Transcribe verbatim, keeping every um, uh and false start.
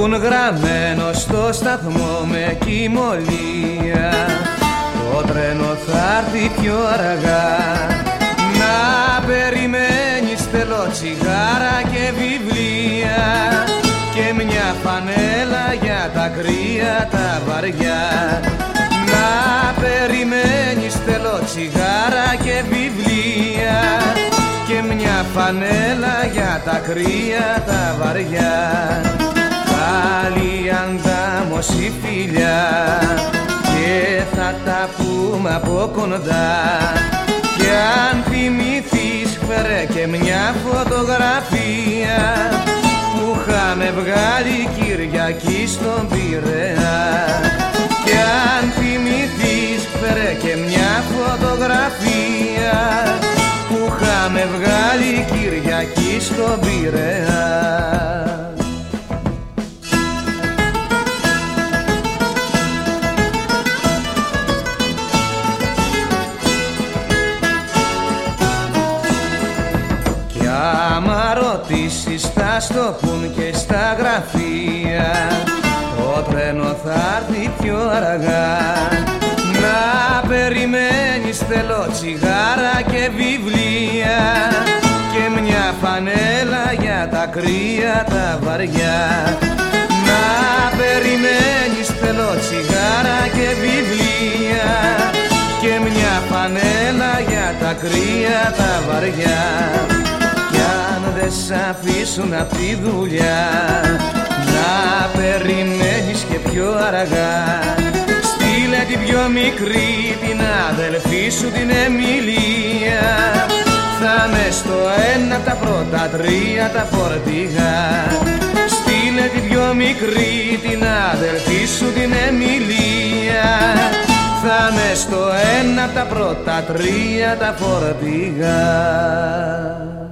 έχουν γραμμένο στο σταθμό με κοιμωλία. Το τρένο θα έρθει πιο αργά. Να περιμένεις, θέλω τσιγάρα και βιβλία και μια φανέλα για τα κρύα τα βαριά. Να περιμένεις, θέλω τσιγάρα και βιβλία και μια φανέλα για τα κρύα τα βαριά. Πάλι αντάμωση φιλιά και θα τα πούμε από κοντά. Κι αν θυμηθείς φέρε και μια φωτογραφία που είχαμε βγάλει Κυριακή στον Πειραιά. Κι αν θυμηθείς φέρε και μια φωτογραφία που είχαμε βγάλει Κυριακή στον Πειραιά. Κι άμα ρωτήσεις θα στο πουν και στα γραφεία, το τρένο θα έρθει πιο αργά. Να περιμένεις, θέλω τσιγάρα και βιβλία και μια φανέλα για τα κρύα τα βαριά. Να περιμένεις, θέλω τσιγάρα και βιβλία και μια φανέλα για τα κρύα τα βαριά. Κι αν δεν σ' αφήσουν απ' τη δουλειά, να περιμένεις και πιο αργά. Στείλε την πιο μικρή, την αδελφή σου την Εμιλία. Θα με στο ένα τα πρώτα τρία τα φορτηγά. Στείλε την πιο μικρή, την αδελφή σου την Εμιλία. Θα με στο ένα τα πρώτα τρία τα φορτηγά.